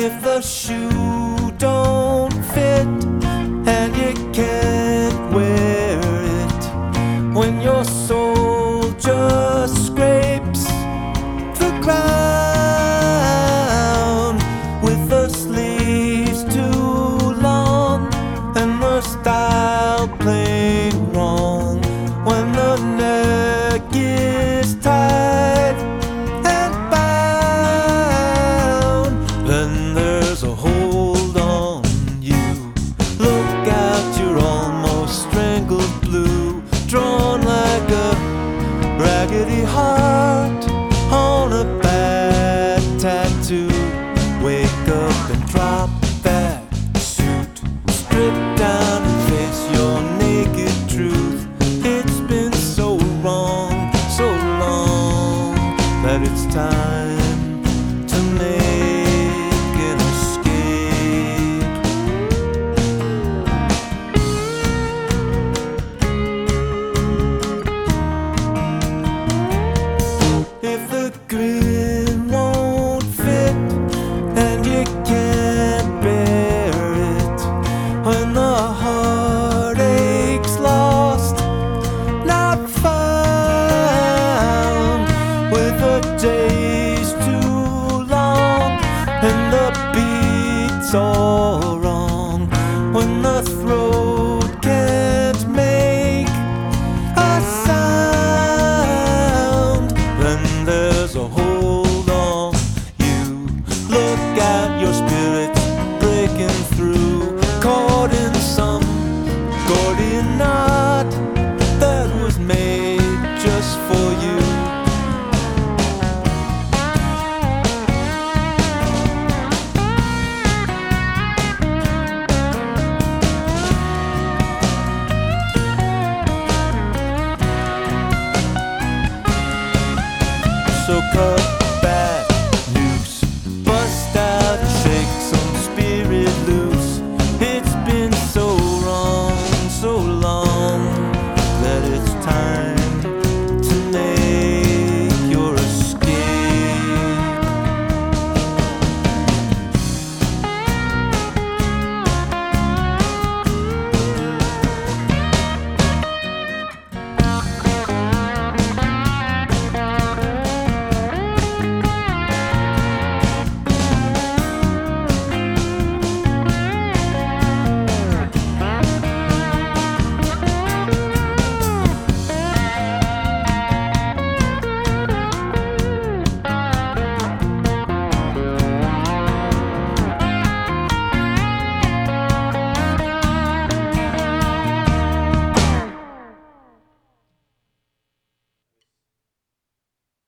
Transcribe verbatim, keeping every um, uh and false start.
If the shoe don't fit and you can't wear it, when your soul just scrapes the ground, with the sleeves too long and the style plain wrong, when the neck is tight and bound, then there's a hold on you. Look out, you're almost strangled blue, drawn like a raggedy heart on a bad tattoo. Wake up and drop that suit, strip down and face your naked truth. It's been so wrong, so long, that it's time to make an escape. If the grin won't fit and you can't bear it, when the heartache's lost, not found, with the days too long and the